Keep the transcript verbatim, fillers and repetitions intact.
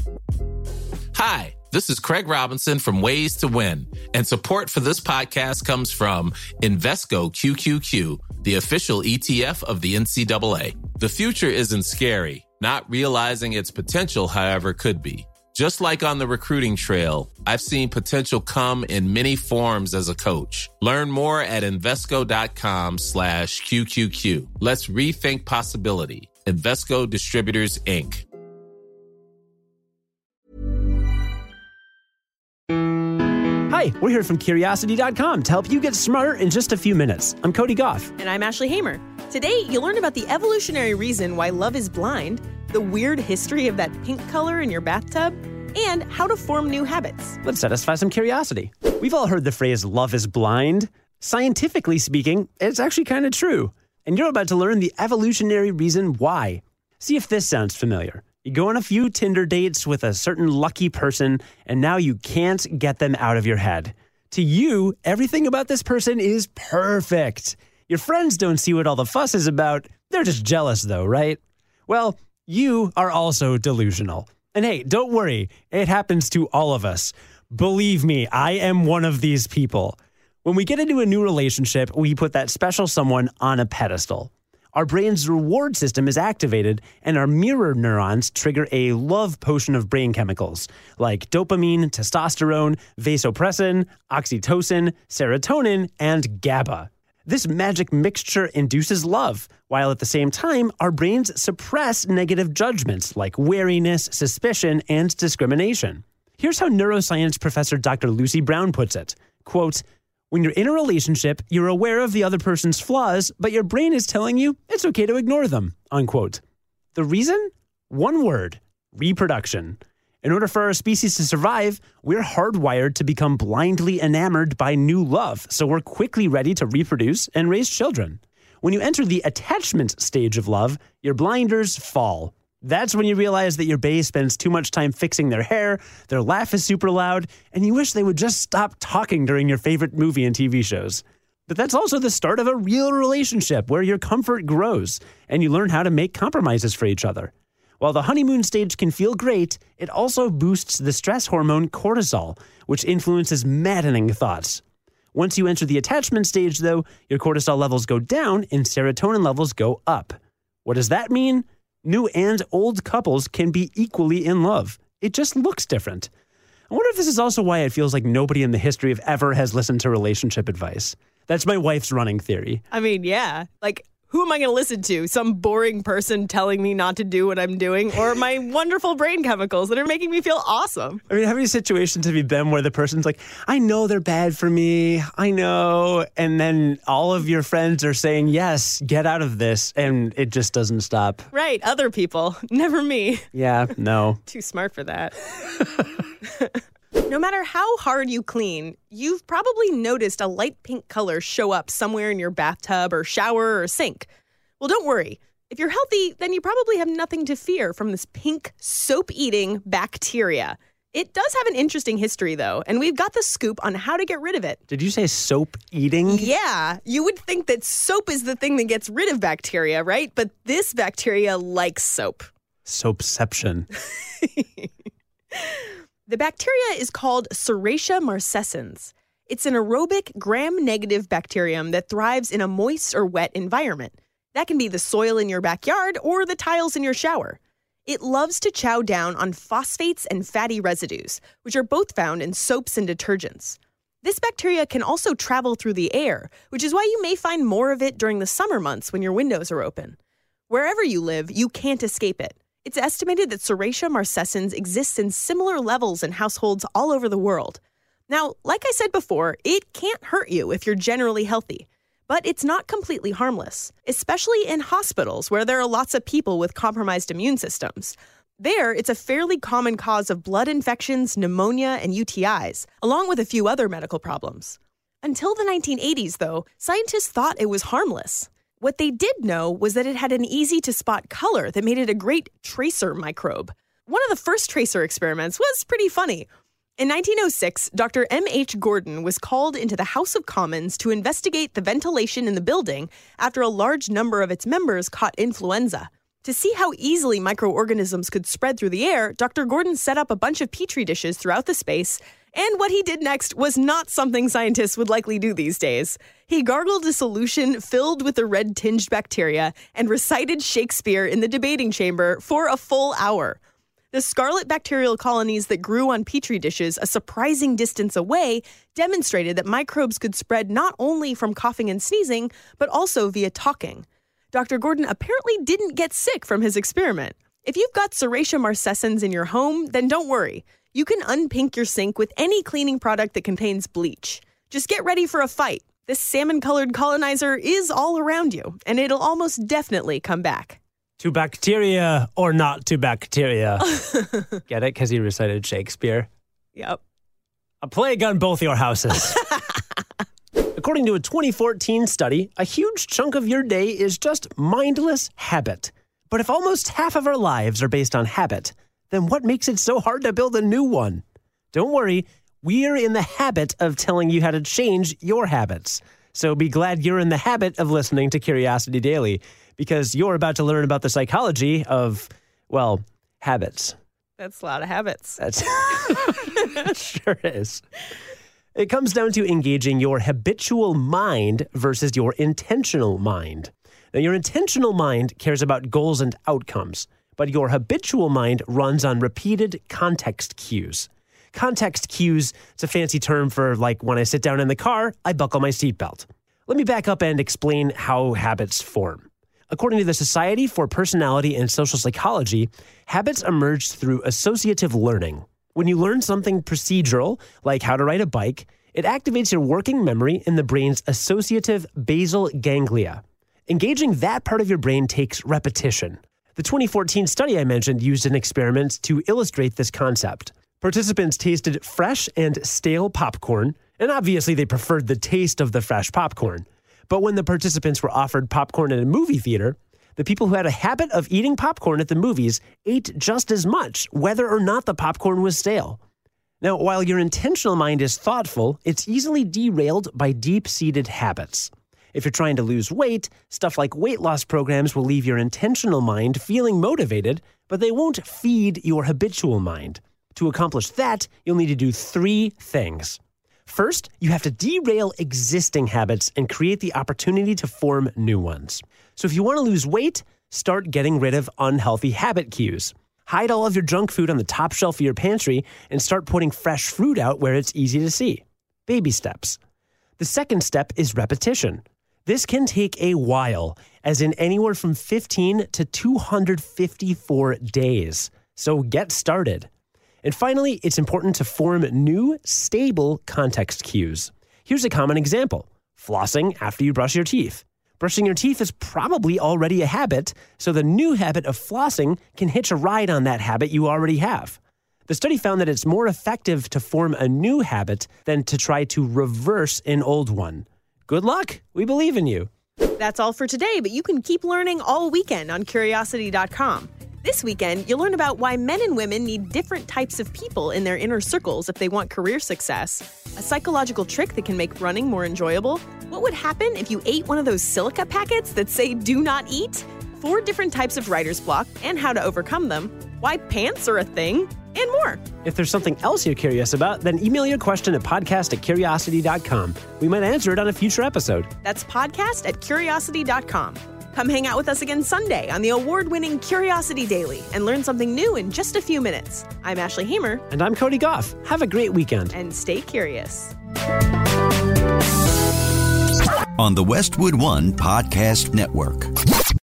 Hi, this is Craig Robinson from Ways to Win, and support for this podcast comes from Invesco Q Q Q, the official E T F of the N C double A. The future isn't scary. Not realizing its potential, however, could be. Just like on the recruiting trail, I've seen potential come in many forms as a coach. Learn more at Invesco.com slash QQQ. Let's rethink possibility. Invesco Distributors, Incorporated. Hi, we're here from Curiosity dot com to help you get smarter in just a few minutes. I'm Cody Goff. And I'm Ashley Hamer. Today, you'll learn about the evolutionary reason why love is blind, the weird history of that pink color in your bathtub, and how to form new habits. Let's satisfy some curiosity. We've all heard the phrase love is blind. Scientifically speaking, it's actually kind of true. And you're about to learn the evolutionary reason why. See if this sounds familiar. You go on a few Tinder dates with a certain lucky person, and now you can't get them out of your head. To you, everything about this person is perfect. Your friends don't see what all the fuss is about. They're just jealous though, right? Well, you are also delusional. And hey, don't worry. It happens to all of us. Believe me, I am one of these people. When we get into a new relationship, we put that special someone on a pedestal. Our brain's reward system is activated, and our mirror neurons trigger a love potion of brain chemicals like dopamine, testosterone, vasopressin, oxytocin, serotonin, and GABA. This magic mixture induces love, while at the same time, our brains suppress negative judgments like wariness, suspicion, and discrimination. Here's how neuroscience professor Doctor Lucy Brown puts it. Quote, when you're in a relationship, you're aware of the other person's flaws, but your brain is telling you it's okay to ignore them, unquote. The reason? One word, reproduction. In order for our species to survive, we're hardwired to become blindly enamored by new love, so we're quickly ready to reproduce and raise children. When you enter the attachment stage of love, your blinders fall. That's when you realize that your bae spends too much time fixing their hair, their laugh is super loud, and you wish they would just stop talking during your favorite movie and T V shows. But that's also the start of a real relationship where your comfort grows and you learn how to make compromises for each other. While the honeymoon stage can feel great, it also boosts the stress hormone cortisol, which influences maddening thoughts. Once you enter the attachment stage, though, your cortisol levels go down and serotonin levels go up. What does that mean? New and old couples can be equally in love. It just looks different. I wonder if this is also why it feels like nobody in the history of ever has listened to relationship advice. That's my wife's running theory. I mean, yeah. Like, who am I going to listen to? Some boring person telling me not to do what I'm doing, or my wonderful brain chemicals that are making me feel awesome? I mean, how many situations have you been where the person's like, I know they're bad for me, I know, and then all of your friends are saying, yes, get out of this, and it just doesn't stop. Right, other people, never me. Yeah, no. Too smart for that. No matter how hard you clean, you've probably noticed a light pink color show up somewhere in your bathtub or shower or sink. Well, don't worry. If you're healthy, then you probably have nothing to fear from this pink soap-eating bacteria. It does have an interesting history, though, and we've got the scoop on how to get rid of it. Did you say soap eating? Yeah. You would think that soap is the thing that gets rid of bacteria, right? But this bacteria likes soap. Soapception. The bacteria is called Serratia marcescens. It's an aerobic gram-negative bacterium that thrives in a moist or wet environment. That can be the soil in your backyard or the tiles in your shower. It loves to chow down on phosphates and fatty residues, which are both found in soaps and detergents. This bacteria can also travel through the air, which is why you may find more of it during the summer months when your windows are open. Wherever you live, you can't escape it. It's estimated that Serratia marcescens exists in similar levels in households all over the world. Now, like I said before, it can't hurt you if you're generally healthy. But it's not completely harmless, especially in hospitals where there are lots of people with compromised immune systems. There, it's a fairly common cause of blood infections, pneumonia, and U T Is, along with a few other medical problems. Until the nineteen eighties, though, scientists thought it was harmless. What they did know was that it had an easy-to-spot color that made it a great tracer microbe. One of the first tracer experiments was pretty funny. In nineteen oh six, Doctor M H Gordon was called into the House of Commons to investigate the ventilation in the building after a large number of its members caught influenza. To see how easily microorganisms could spread through the air, Doctor Gordon set up a bunch of petri dishes throughout the space, and what he did next was not something scientists would likely do these days. He gargled a solution filled with the red-tinged bacteria and recited Shakespeare in the debating chamber for a full hour. The scarlet bacterial colonies that grew on petri dishes a surprising distance away demonstrated that microbes could spread not only from coughing and sneezing, but also via talking. Doctor Gordon apparently didn't get sick from his experiment. If you've got Serratia marcescens in your home, then don't worry. You can unpink your sink with any cleaning product that contains bleach. Just get ready for a fight. This salmon-colored colonizer is all around you, and it'll almost definitely come back. To bacteria or not to bacteria. Get it? Because he recited Shakespeare. Yep. A plague on both your houses. According to a twenty fourteen study, a huge chunk of your day is just mindless habit. But if almost half of our lives are based on habit, then what makes it so hard to build a new one? Don't worry, we're in the habit of telling you how to change your habits. So be glad you're in the habit of listening to Curiosity Daily, because you're about to learn about the psychology of, well, habits. That's a lot of habits. That's it sure is. It comes down to engaging your habitual mind versus your intentional mind. Now, your intentional mind cares about goals and outcomes, but your habitual mind runs on repeated context cues. Context cues, it's a fancy term for, like, when I sit down in the car, I buckle my seatbelt. Let me back up and explain how habits form. According to the Society for Personality and Social Psychology, habits emerge through associative learning. When you learn something procedural, like how to ride a bike, it activates your working memory in the brain's associative basal ganglia. Engaging that part of your brain takes repetition. The twenty fourteen study I mentioned used an experiment to illustrate this concept. Participants tasted fresh and stale popcorn, and obviously they preferred the taste of the fresh popcorn. But when the participants were offered popcorn at a movie theater, the people who had a habit of eating popcorn at the movies ate just as much, whether or not the popcorn was stale. Now, while your intentional mind is thoughtful, it's easily derailed by deep-seated habits. If you're trying to lose weight, stuff like weight loss programs will leave your intentional mind feeling motivated, but they won't feed your habitual mind. To accomplish that, you'll need to do three things. First, you have to derail existing habits and create the opportunity to form new ones. So if you want to lose weight, start getting rid of unhealthy habit cues. Hide all of your junk food on the top shelf of your pantry and start putting fresh fruit out where it's easy to see. Baby steps. The second step is repetition. This can take a while, as in anywhere from fifteen to two hundred fifty-four days. So get started. And finally, it's important to form new, stable context cues. Here's a common example. Flossing after you brush your teeth. Brushing your teeth is probably already a habit, so the new habit of flossing can hitch a ride on that habit you already have. The study found that it's more effective to form a new habit than to try to reverse an old one. Good luck. We believe in you. That's all for today, but you can keep learning all weekend on Curiosity dot com. This weekend, you'll learn about why men and women need different types of people in their inner circles if they want career success, a psychological trick that can make running more enjoyable, what would happen if you ate one of those silica packets that say do not eat, four different types of writer's block and how to overcome them, why pants are a thing, and more. If there's something else you're curious about, then email your question at podcast at curiosity dot com. We might answer it on a future episode. That's podcast at curiosity dot com. Come hang out with us again Sunday on the award-winning Curiosity Daily and learn something new in just a few minutes. I'm Ashley Hamer. And I'm Cody Goff. Have a great weekend. And stay curious. On the Westwood One Podcast Network.